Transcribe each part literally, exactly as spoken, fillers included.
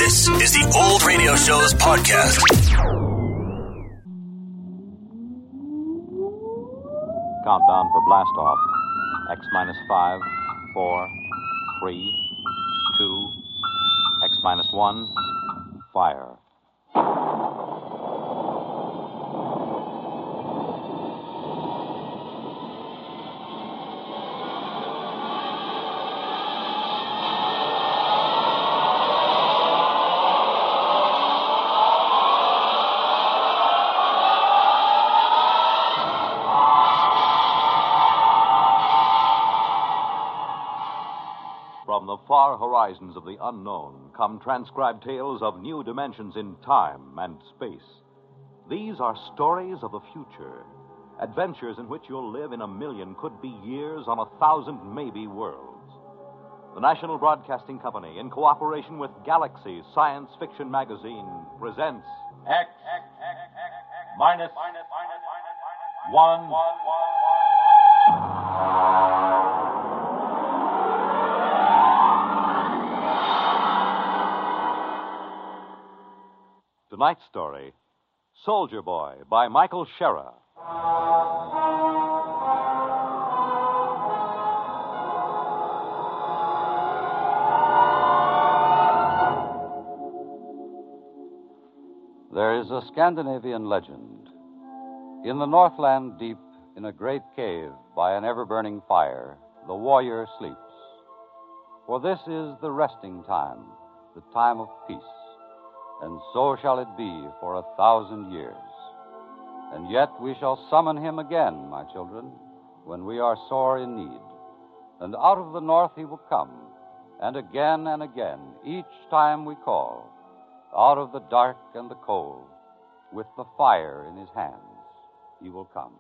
This is the Old Radio Show's podcast. Countdown for blast off. X minus five, four, three, two, X minus one, fire. From the far horizons of the unknown come transcribed tales of new dimensions in time and space. These are stories of the future, adventures in which you'll live in a million, could be years, on a thousand maybe worlds. The National Broadcasting Company, in cooperation with Galaxy Science Fiction Magazine, presents X, minus, one, Tonight's story, Soldier Boy, by Michael Shera. There is a Scandinavian legend. In the Northland deep, in a great cave by an ever-burning fire, the warrior sleeps. For this is the resting time, the time of peace. And so shall it be for a thousand years. And yet we shall summon him again, my children, when we are sore in need. And out of the north he will come, and again and again, each time we call, out of the dark and the cold, with the fire in his hands, he will come.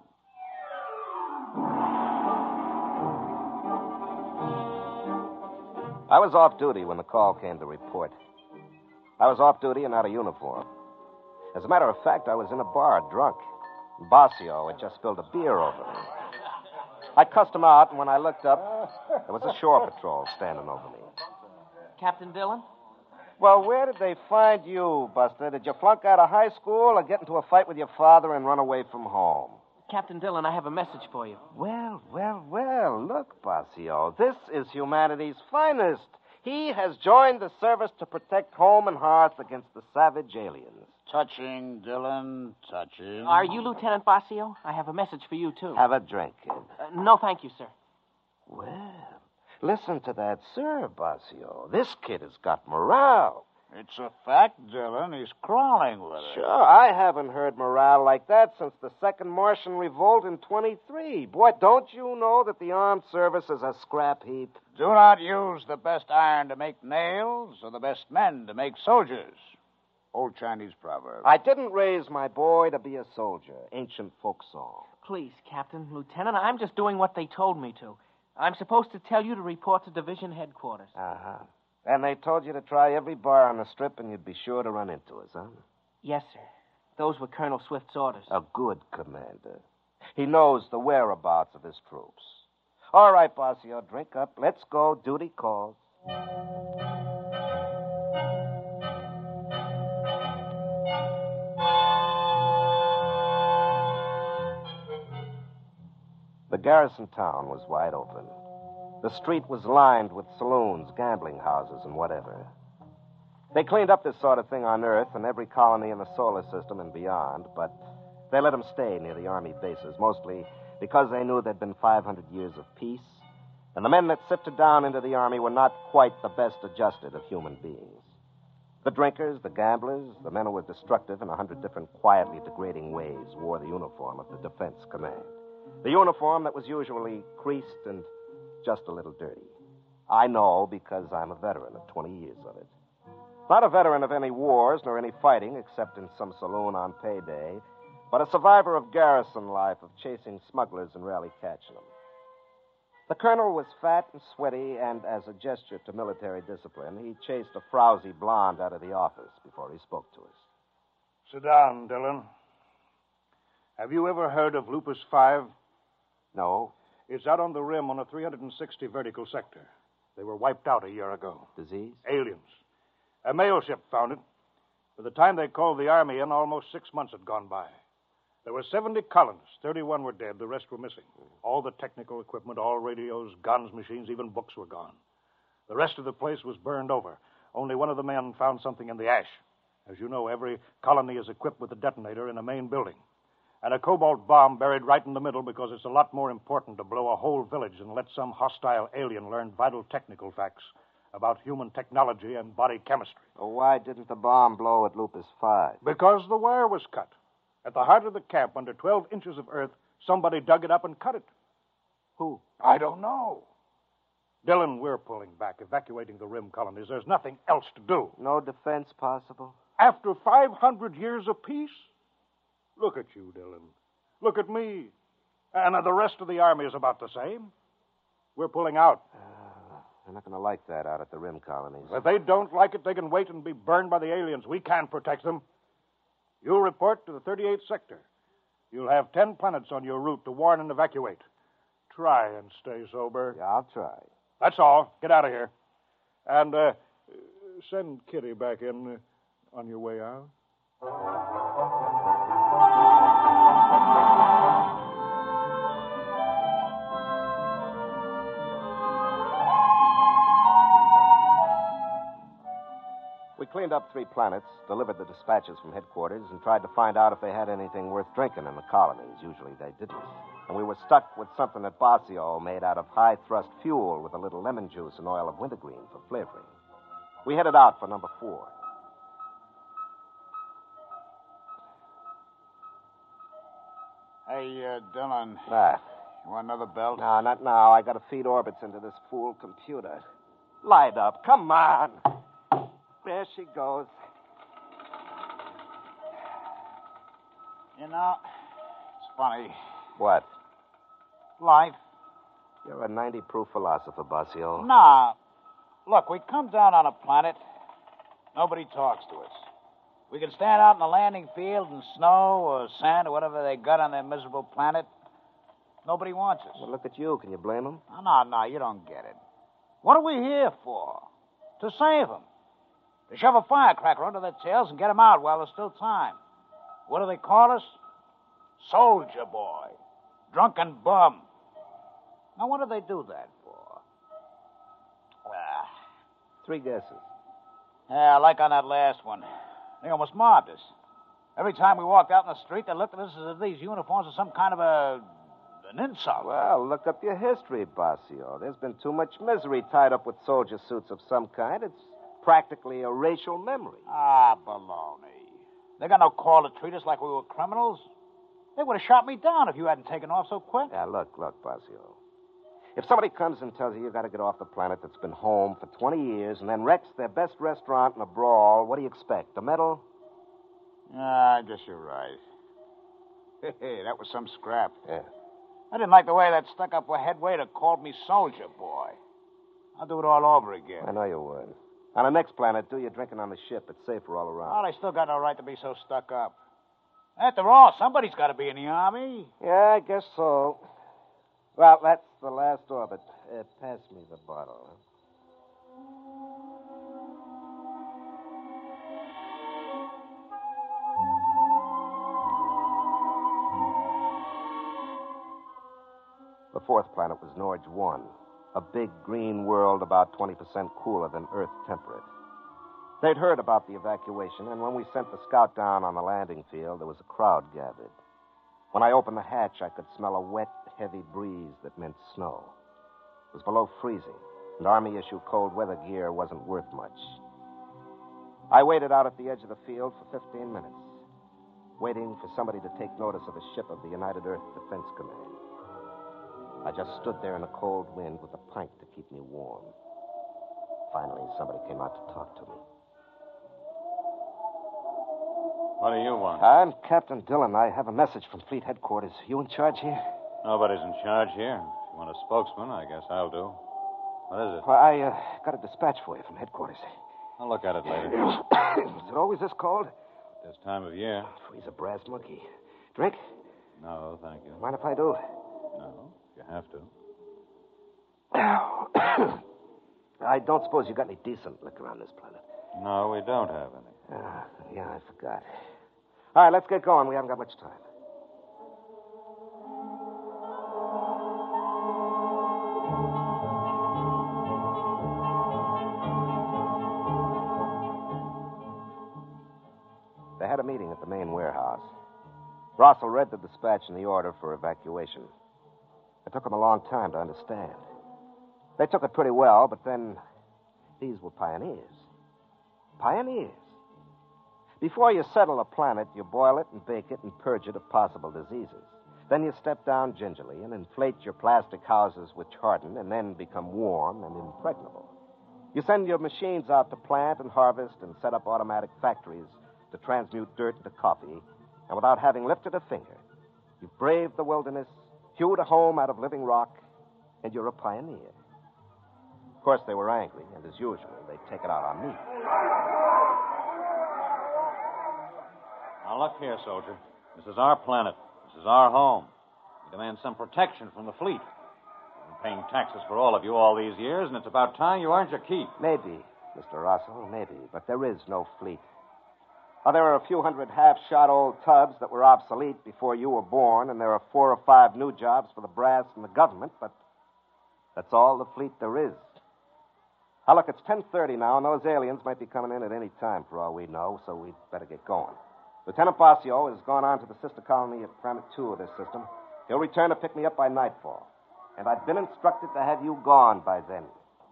I was off duty when the call came to report. I was off duty and out of uniform. As a matter of fact, I was in a bar, drunk. Bossio had just spilled a beer over me. I cussed him out, and when I looked up, there was a shore patrol standing over me. Captain Dillon? Well, where did they find you, Buster? Did you flunk out of high school or get into a fight with your father and run away from home? Captain Dillon, I have a message for you. Well, well, well, look, Bossio. This is humanity's finest. He has joined the service to protect home and hearth against the savage aliens. Touching, Dillon, touching. Are you Lieutenant Bossio? I have a message for you, too. Have a drink, kid. Uh, no, thank you, sir. Well, listen to that, sir, Bossio. This kid has got morale. It's a fact, Dillon. He's crawling with it. Sure, I haven't heard morale like that since the Second Martian Revolt in twenty-three. Boy, don't you know that the armed service is a scrap heap? Do not use the best iron to make nails or the best men to make soldiers. Old Chinese proverb. I didn't raise my boy to be a soldier. Ancient folk song. Please, Captain, Lieutenant, I'm just doing what they told me to. I'm supposed to tell you to report to division headquarters. Uh-huh. And they told you to try every bar on the strip and you'd be sure to run into us, huh? Yes, sir. Those were Colonel Swift's orders. A good commander. He knows the whereabouts of his troops. All right, Bossio, drink up. Let's go. Duty calls. The garrison town was wide open. The street was lined with saloons, gambling houses, and whatever. They cleaned up this sort of thing on Earth and every colony in the solar system and beyond, but they let them stay near the Army bases, mostly because they knew there'd been five hundred years of peace, and the men that sifted down into the Army were not quite the best adjusted of human beings. The drinkers, the gamblers, the men who were destructive in a hundred different quietly degrading ways wore the uniform of the Defense Command. The uniform that was usually creased and just a little dirty. I know because I'm a veteran of twenty years of it. Not a veteran of any wars nor any fighting except in some saloon on payday, but a survivor of garrison life, of chasing smugglers and rarely catching them. The colonel was fat and sweaty, and as a gesture to military discipline, he chased a frowsy blonde out of the office before he spoke to us. Sit down, Dillon. Have you ever heard of Lupus five? No. It's out on the rim on a three hundred sixty vertical sector. They were wiped out a year ago. Disease? Aliens. A mail ship found it. By the time they called the Army in, almost six months had gone by. There were seventy colonists. thirty-one were dead. The rest were missing. All the technical equipment, all radios, guns, machines, even books were gone. The rest of the place was burned over. Only one of the men found something in the ash. As you know, every colony is equipped with a detonator in a main building. And a cobalt bomb buried right in the middle because it's a lot more important to blow a whole village than let some hostile alien learn vital technical facts about human technology and body chemistry. Well, why didn't the bomb blow at Lupus five? Because the wire was cut. At the heart of the camp, under twelve inches of earth, somebody dug it up and cut it. Who? I don't know. Dillon, we're pulling back, evacuating the rim colonies. There's nothing else to do. No defense possible? After five hundred years of peace? Look at you, Dillon. Look at me. And the rest of the Army is about the same. We're pulling out. Uh, they're not going to like that out at the rim colonies. If they don't like it, they can wait and be burned by the aliens. We can't protect them. You'll report to the thirty-eighth sector. You'll have ten planets on your route to warn and evacuate. Try and stay sober. Yeah, I'll try. That's all. Get out of here. And uh, send Kitty back in uh, on your way out. We cleaned up three planets, delivered the dispatches from headquarters, and tried to find out if they had anything worth drinking in the colonies. Usually they didn't. And we were stuck with something at Basio made out of high-thrust fuel with a little lemon juice and oil of wintergreen for flavoring. We headed out for number four. Hey, uh, Dillon. Ah. You want another belt? No, not now. I got to feed orbits into this fool computer. Light up. Come on. There she goes. You know, it's funny. What? Life. You're a ninety-proof philosopher, Basio. Nah. Look, we come down on a planet. Nobody talks to us. We can stand out in the landing field in snow or sand or whatever they got on their miserable planet. Nobody wants us. Well, look at you. Can you blame them? No, no, no, you don't get it. What are we here for? To save them. To shove a firecracker under their tails and get them out while there's still time. What do they call us? Soldier boy. Drunken bum. Now, what do they do that for? Ah. Three guesses. Yeah, like on that last one. They almost mobbed us. Every time we walked out in the street, they looked at us as if these uniforms were some kind of a... an insult. Well, look up your history, Basio. There's been too much misery tied up with soldier suits of some kind. It's practically a racial memory. Ah, baloney. They got no call to treat us like we were criminals. They would have shot me down if you hadn't taken off so quick. Yeah, look, look, Basio. If somebody comes and tells you you got to get off the planet that's been home for twenty years and then wrecks their best restaurant in a brawl, what do you expect? A medal? Ah, I guess you're right. Hey, that was some scrap. Yeah. I didn't like the way that stuck-up head waiter called me soldier boy. I'll do it all over again. I know you would. On the next planet, do your drinking on the ship. It's safer all around. Oh, they still got no right to be so stuck up. After all, somebody's got to be in the Army. Yeah, I guess so. Well, that's the last orbit. Uh, pass me the bottle. The fourth planet was Norge one, a big green world about twenty percent cooler than Earth temperate. They'd heard about the evacuation, and when we sent the scout down on the landing field, there was a crowd gathered. When I opened the hatch, I could smell a wet, heavy breeze that meant snow. It was below freezing, and Army-issue cold weather gear wasn't worth much. I waited out at the edge of the field for fifteen minutes, waiting for somebody to take notice of a ship of the United Earth Defense Command. I just stood there in the cold wind with a pint to keep me warm. Finally, somebody came out to talk to me. What do you want? I'm Captain Dillon. I have a message from Fleet Headquarters. You in charge here? Nobody's in charge here. If you want a spokesman, I guess I'll do. What is it? Well, I uh, got a dispatch for you from headquarters. I'll look at it later. Is it always this cold? This time of year. Freeze a brass monkey. Drink? No, thank you. Mind if I do? No, if you have to. I don't suppose you got any decent liquor on this planet. No, we don't have any. Ah, yeah, I forgot. All right, let's get going. We haven't got much time. They had a meeting at the main warehouse. Russell read the dispatch and the order for evacuation. It took them a long time to understand. They took it pretty well, but then these were pioneers. Pioneers. Before you settle a planet, you boil it and bake it and purge it of possible diseases. Then you step down gingerly and inflate your plastic houses which harden and then become warm and impregnable. You send your machines out to plant and harvest and set up automatic factories to transmute dirt into coffee, and without having lifted a finger, you braved the wilderness, hewed a home out of living rock, and you're a pioneer. Of course, they were angry, and as usual, they'd take it out on me. Now, look here, soldier. This is our planet. This is our home. We demand some protection from the fleet. We've been paying taxes for all of you all these years, and it's about time you earned your keep. Maybe, Mister Russell, maybe, but there is no fleet. Oh, there are a few hundred half-shot old tubs that were obsolete before you were born, and there are four or five new jobs for the brass and the government, but that's all the fleet there is. Now, look, it's ten thirty now, and those aliens might be coming in at any time for all we know, so we'd better get going. Lieutenant Basio has gone on to the sister colony at Planet two of this system. He'll return to pick me up by nightfall, and I've been instructed to have you gone by then.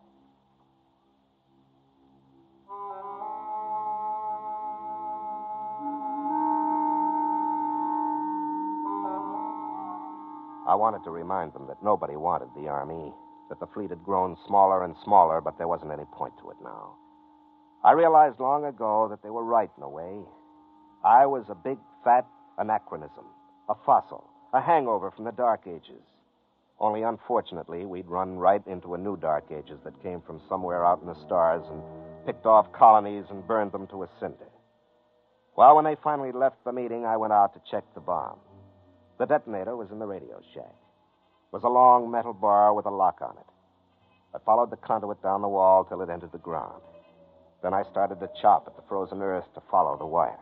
I wanted to remind them that nobody wanted the Army, that the fleet had grown smaller and smaller, but there wasn't any point to it now. I realized long ago that they were right in a way. I was a big, fat anachronism, a fossil, a hangover from the Dark Ages. Only, unfortunately, we'd run right into a new Dark Ages that came from somewhere out in the stars and picked off colonies and burned them to a cinder. Well, when they finally left the meeting, I went out to check the bomb. The detonator was in the radio shack. It was a long metal bar with a lock on it. I followed the conduit down the wall till it entered the ground. Then I started to chop at the frozen earth to follow the wire.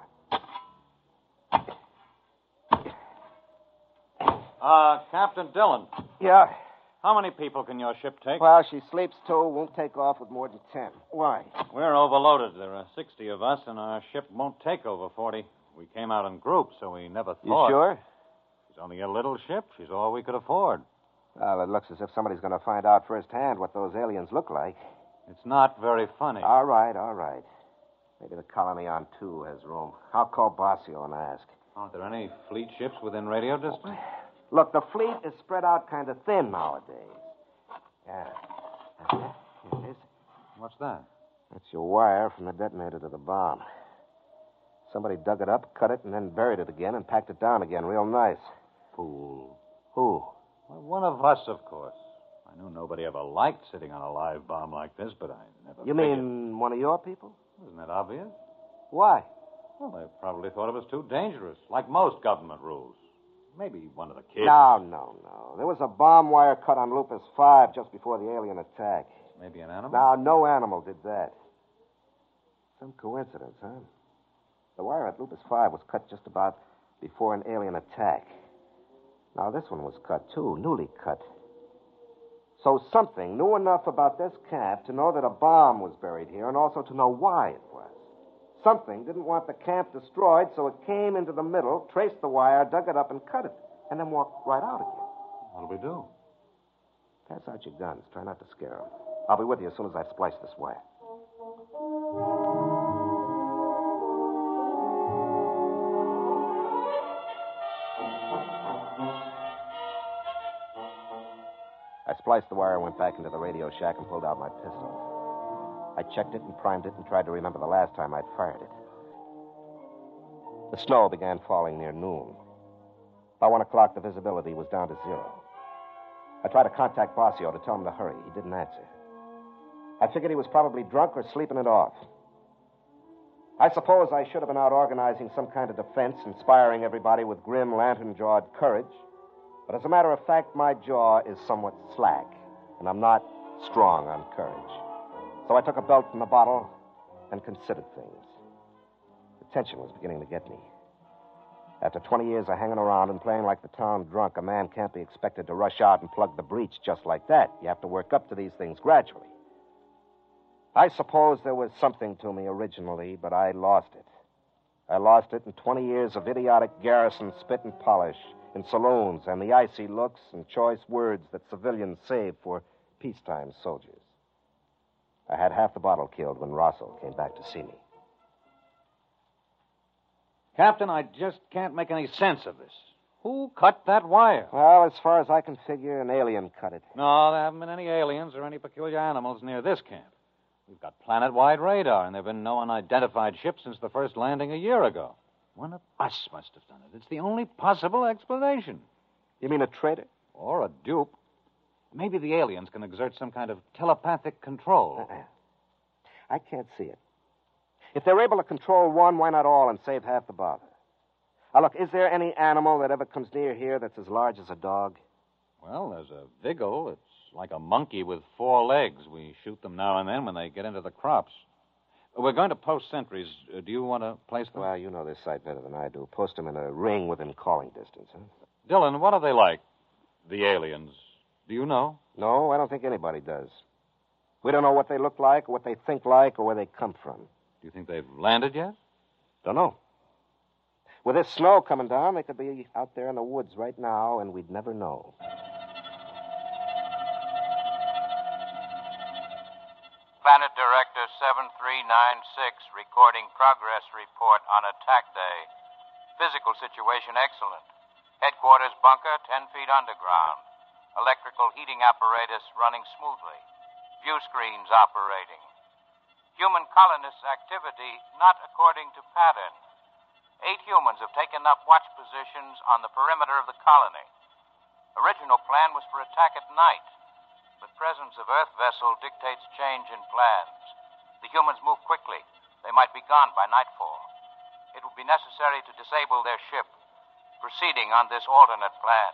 Uh, Captain Dillon, Yeah. how many people can your ship take? Well, she sleeps too. Won't take off with more than ten. Why? We're overloaded. There are sixty of us, and our ship won't take over forty. We came out in groups, so we never You thought. sure? She's only a little ship. She's all we could afford. Well, it looks as if somebody's going to find out firsthand what those aliens look like. It's not very funny. All right, all right. Maybe the colony on two has room. I'll call Basio and ask. Aren't there any fleet ships within radio distance? Look, the fleet is spread out kind of thin nowadays. Yeah. Uh-huh. Here it is. What's that? That's your wire from the detonator to the bomb. Somebody dug it up, cut it, and then buried it again and packed it down again real nice. Fool. Who? Well, one of us, of course. I knew nobody ever liked sitting on a live bomb like this, but I never You figured... mean one of your people? Isn't that obvious? Why? Well, they probably thought it was too dangerous, like most government rules. Maybe one of the kids. No, no, no. There was a bomb wire cut on Lupus five just before the alien attack. Maybe an animal? Now, no animal did that. Some coincidence, huh? The wire at Lupus five was cut just about before an alien attack. Now, this one was cut, too, newly cut. So something knew enough about this camp to know that a bomb was buried here and also to know why it was. Something didn't want the camp destroyed, so it came into the middle, traced the wire, dug it up, and cut it, and then walked right out again. What'll we do? Pass out your guns. Try not to scare them. I'll be with you as soon as I've spliced this wire. I spliced the wire and went back into the radio shack and pulled out my pistol. I checked it and primed it and tried to remember the last time I'd fired it. The snow began falling near noon. By one o'clock, the visibility was down to zero. I tried to contact Basio to tell him to hurry. He didn't answer. I figured he was probably drunk or sleeping it off. I suppose I should have been out organizing some kind of defense, inspiring everybody with grim, lantern-jawed courage. But as a matter of fact, my jaw is somewhat slack, and I'm not strong on courage. So I took a belt from the bottle, and considered things. The tension was beginning to get me. After twenty years of hanging around and playing like the town drunk, a man can't be expected to rush out and plug the breach just like that. You have to work up to these things gradually. I suppose there was something to me originally, but I lost it. I lost it in twenty years of idiotic garrison spit and polish in saloons and the icy looks and choice words that civilians save for peacetime soldiers. I had half the bottle killed when Rosso came back to see me. Captain, I just can't make any sense of this. Who cut that wire? Well, as far as I can figure, an alien cut it. No, there haven't been any aliens or any peculiar animals near this camp. We've got planet-wide radar, and there have been no unidentified ships since the first landing a year ago. One of us must have done it. It's the only possible explanation. You mean a traitor? Or a dupe. Maybe the aliens can exert some kind of telepathic control. Uh-uh. I can't see it. If they're able to control one, why not all and save half the bother? Now, look, is there any animal that ever comes near here that's as large as a dog? Well, there's a vigil. It's like a monkey with four legs. We shoot them now and then when they get into the crops. We're going to post sentries. Uh, do you want to place them? Well, you know this site better than I do. Post them in a ring within calling distance, huh? Dillon, what are they like, the aliens? Do you know? No, I don't think anybody does. We don't know what they look like, or what they think like, or where they come from. Do you think they've landed yet? Don't know. With this snow coming down, they could be out there in the woods right now, and we'd never know. Planet Director seven three nine six recording progress report on attack day. Physical situation excellent. Headquarters bunker ten feet underground. Electrical heating apparatus running smoothly. View screens operating. Human colonists' activity not according to pattern. Eight humans have taken up watch positions on the perimeter of the colony. Original plan was for attack at night, but presence of Earth vessel dictates change in plans. The humans move quickly. They might be gone by nightfall. It will be necessary to disable their ship, proceeding on this alternate plan.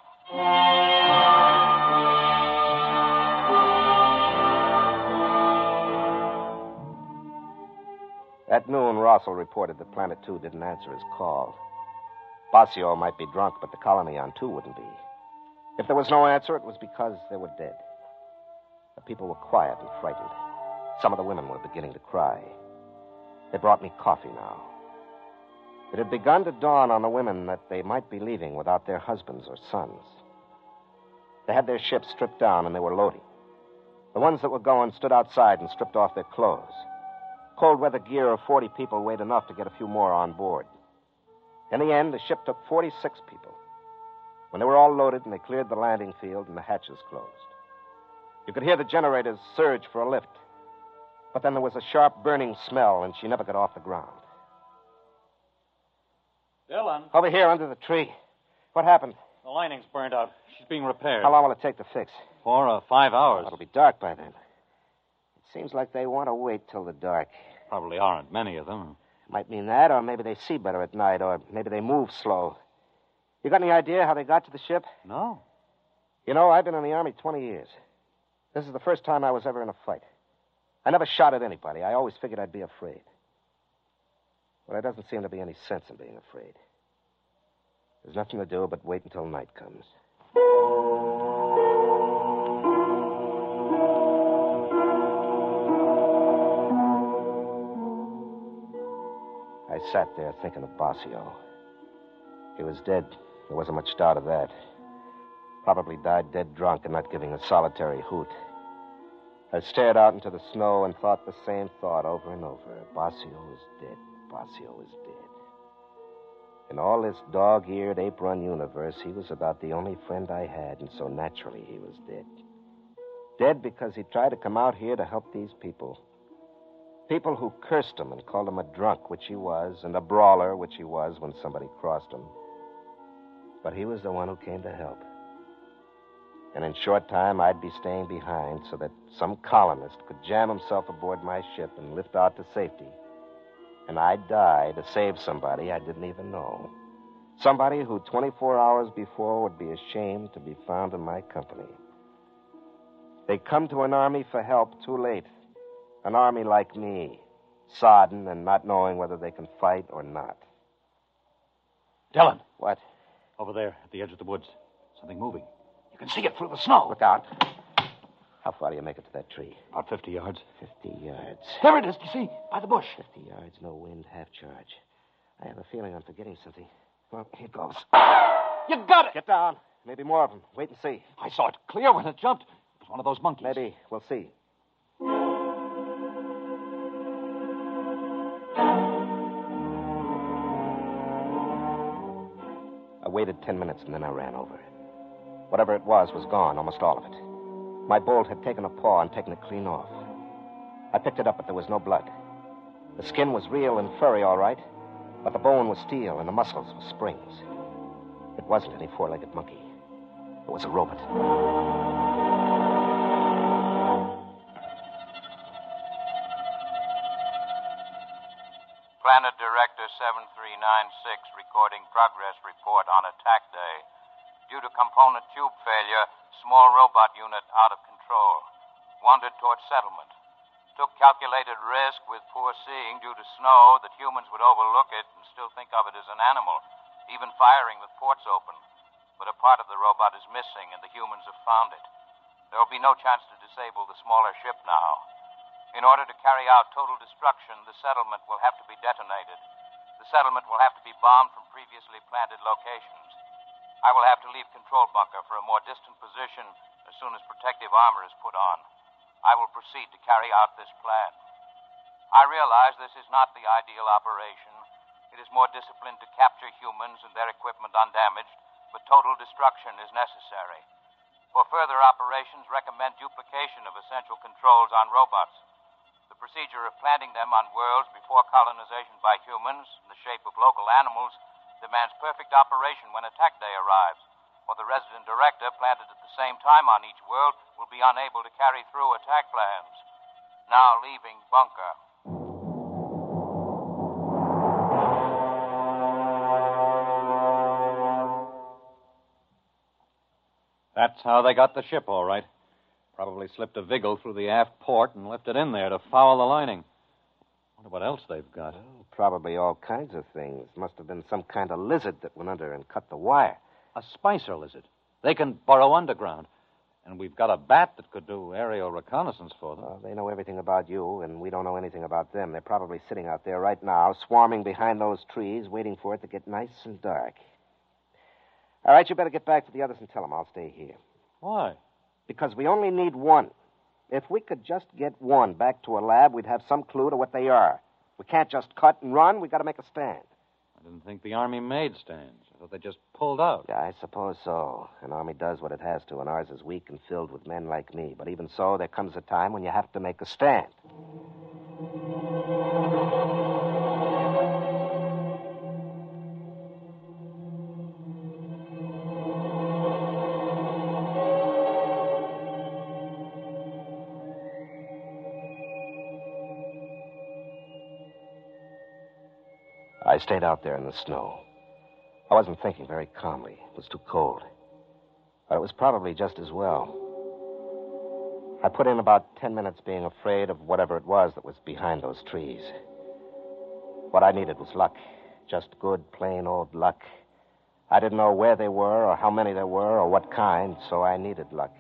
At noon, Rossel reported that Planet two didn't answer his call. Basio might be drunk, but the colony on two wouldn't be. If there was no answer, it was because they were dead. The people were quiet and frightened. Some of the women were beginning to cry. They brought me coffee now. It had begun to dawn on the women that they might be leaving without their husbands or sons. They had their ships stripped down and they were loading. The ones that were going stood outside and stripped off their clothes. Cold weather gear of forty people weighed enough to get a few more on board. In the end, the ship took forty-six people. When they were all loaded and they cleared the landing field and the hatches closed. You could hear the generators surge for a lift. But then there was a sharp burning smell and she never got off the ground. Dillon. Over here under the tree. What happened? The lining's burned out. She's being repaired. How long will it take to fix? Four or five hours. Oh, it'll be dark by then. It seems like they want to wait till the dark. Probably aren't many of them. Might mean that, or maybe they see better at night, or maybe they move slow. You got any idea how they got to the ship? No. You know, I've been in the Army twenty years. This is the first time I was ever in a fight. I never shot at anybody. I always figured I'd be afraid. But there doesn't seem to be any sense in being afraid. There's nothing to do but wait until night comes. I sat there thinking of Basio. He was dead. There wasn't much doubt of that. Probably died dead drunk and not giving a solitary hoot. I stared out into the snow and thought the same thought over and over. Basio is dead. Basio is dead. In all this dog-eared, ape-run universe, he was about the only friend I had, and so naturally he was dead. Dead because he tried to come out here to help these people. People who cursed him and called him a drunk, which he was, and a brawler, which he was when somebody crossed him. But he was the one who came to help. And in short time, I'd be staying behind so that some colonist could jam himself aboard my ship and lift out to safety. And I'd die to save somebody I didn't even know. Somebody who twenty-four hours before would be ashamed to be found in my company. They come to an army for help too late. An army like me, sodden and not knowing whether they can fight or not. Dylan. What? Over there at the edge of the woods. Something moving. You can see it through the snow. Look out. How far do you make it to that tree? About fifty yards. Fifty yards. There it is, do you see? By the bush. Fifty yards, no wind, half charge. I have a feeling I'm forgetting something. Well, here goes. You got it. Get down. Maybe more of them. Wait and see. I saw it clear when it jumped. It was one of those monkeys. Maybe. We'll see. I waited ten minutes and then I ran over. Whatever it was was gone, almost all of it. My bolt had taken a paw and taken it clean off. I picked it up, but there was no blood. The skin was real and furry, all right, but the bone was steel and the muscles were springs. It wasn't any four-legged monkey. It was a robot. Planet Director seven three nine six recording progress report on attack day. Due to component tube failure, small robot unit out of control. Wandered towards settlement. Took calculated risk with poor seeing due to snow that humans would overlook it and still think of it as an animal, even firing with ports open. But a part of the robot is missing and the humans have found it. There will be no chance to disable the smaller ship now. In order to carry out total destruction, the settlement will have to be detonated. The settlement will have to be bombed from previously planted locations. I will have to leave control bunker for a more distant position as soon as protective armor is put on. I will proceed to carry out this plan. I realize this is not the ideal operation. It is more disciplined to capture humans and their equipment undamaged, but total destruction is necessary. For further operations, recommend duplication of essential controls on robots. The procedure of planting them on worlds before colonization by humans, in the shape of local animals, demands perfect operation when attack day arrives, or the resident director planted at the same time on each world will be unable to carry through attack plans. Now leaving bunker. That's how they got the ship, all right. Probably slipped a Vigil through the aft port and left it in there to foul the lining. Wonder what else they've got. Oh, probably all kinds of things. Must have been some kind of lizard that went under and cut the wire. A Spicer lizard. They can burrow underground. And we've got a bat that could do aerial reconnaissance for them. Well, they know everything about you, and we don't know anything about them. They're probably sitting out there right now, swarming behind those trees, waiting for it to get nice and dark. All right, you better get back to the others and tell them I'll stay here. Why? Because we only need one. If we could just get one back to a lab, we'd have some clue to what they are. We can't just cut and run. We've got to make a stand. I didn't think the Army made stands. I thought they just pulled out. Yeah, I suppose so. An army does what it has to, and ours is weak and filled with men like me. But even so, there comes a time when you have to make a stand. I stayed out there in the snow. I wasn't thinking very calmly. It was too cold. But it was probably just as well. I put in about ten minutes being afraid of whatever it was that was behind those trees. What I needed was luck. Just good, plain old luck. I didn't know where they were or how many there were or what kind, so I needed luck.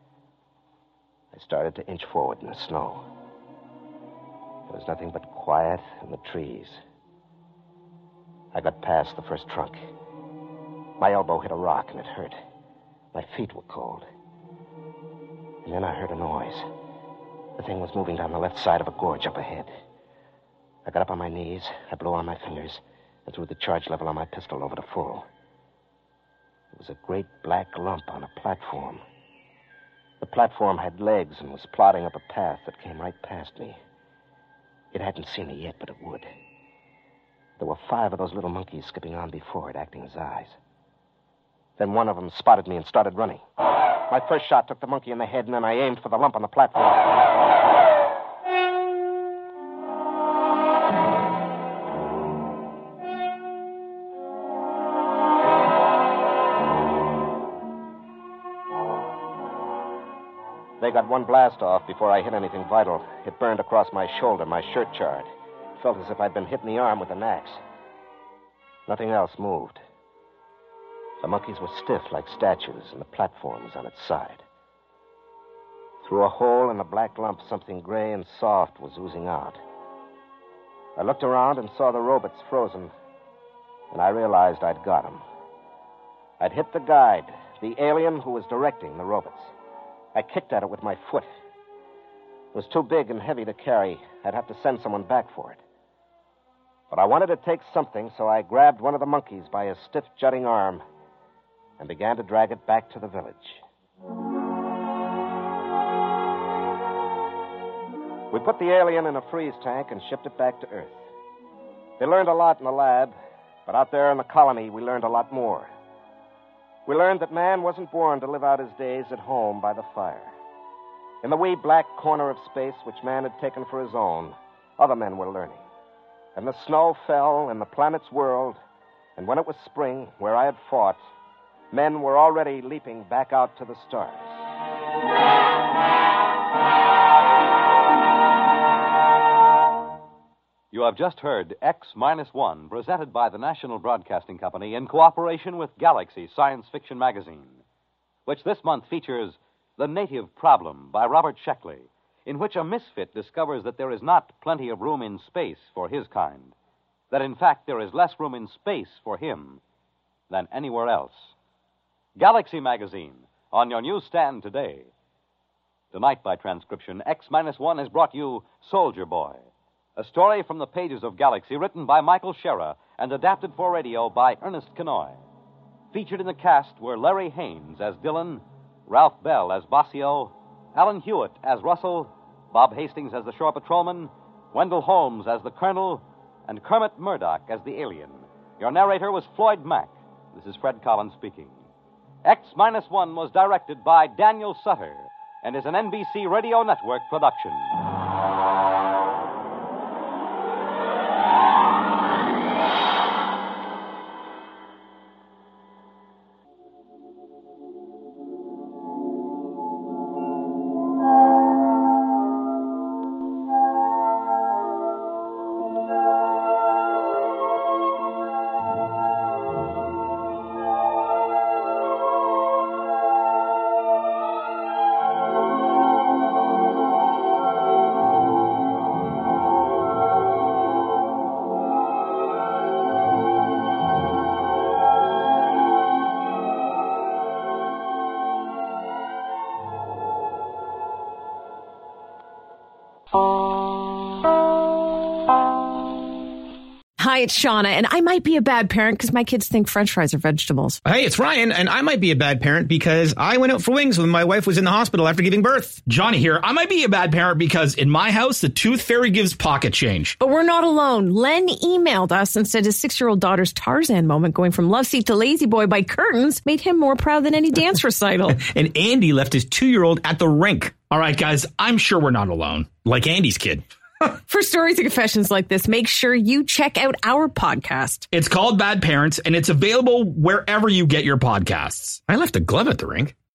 I started to inch forward in the snow. There was nothing but quiet and the trees. I got past the first trunk. My elbow hit a rock, and it hurt. My feet were cold. And then I heard a noise. The thing was moving down the left side of a gorge up ahead. I got up on my knees, I blew on my fingers, and threw the charge level on my pistol over to full. It was a great black lump on a platform. The platform had legs and was plodding up a path that came right past me. It hadn't seen me yet, but it would. There were five of those little monkeys skipping on before it, acting as eyes. Then one of them spotted me and started running. My first shot took the monkey in the head, and then I aimed for the lump on the platform. They got one blast off before I hit anything vital. It burned across my shoulder. My shirt charred. felt as if I'd been hit in the arm with an axe. Nothing else moved. The monkeys were stiff like statues, and the platform was on its side. Through a hole in the black lump, something gray and soft was oozing out. I looked around and saw the robots frozen, and I realized I'd got him. I'd hit the guide, the alien who was directing the robots. I kicked at it with my foot. It was too big and heavy to carry. I'd have to send someone back for it. But I wanted to take something, so I grabbed one of the monkeys by his stiff, jutting arm and began to drag it back to the village. We put the alien in a freeze tank and shipped it back to Earth. They learned a lot in the lab, but out there in the colony, we learned a lot more. We learned that man wasn't born to live out his days at home by the fire. In the wee black corner of space which man had taken for his own, other men were learning. And the snow fell in the planet's world, and when it was spring, where I had fought, men were already leaping back out to the stars. You have just heard X Minus One, presented by the National Broadcasting Company in cooperation with Galaxy Science Fiction Magazine, which this month features The Native Problem by Robert Sheckley, in which a misfit discovers that there is not plenty of room in space for his kind, that in fact there is less room in space for him than anywhere else. Galaxy Magazine, on your newsstand today. Tonight, by transcription, X Minus One has brought you Soldier Boy, a story from the pages of Galaxy written by Michael Shera and adapted for radio by Ernest Kenoy. Featured in the cast were Larry Haynes as Dillon, Ralph Bell as Bossio, Alan Hewitt as Russell, Bob Hastings as the shore patrolman, Wendell Holmes as the colonel, and Kermit Murdoch as the alien. Your narrator was Floyd Mack. This is Fred Collins speaking. X Minus One was directed by Daniel Sutter and is an N B C Radio Network production. Hi, it's Shauna, and I might be a bad parent because my kids think French fries are vegetables. Hey, it's Ryan, and I might be a bad parent because I went out for wings when my wife was in the hospital after giving birth. Johnny here. I might be a bad parent because in my house, the tooth fairy gives pocket change. But we're not alone. Len emailed us and said his six-year-old daughter's Tarzan moment going from love seat to lazy boy by curtains made him more proud than any dance recital. And Andy left his two-year-old at the rink. All right, guys, I'm sure we're not alone. Like Andy's kid. For stories and confessions like this, make sure you check out our podcast. It's called Bad Parents, and it's available wherever you get your podcasts. I left a glove at the rink.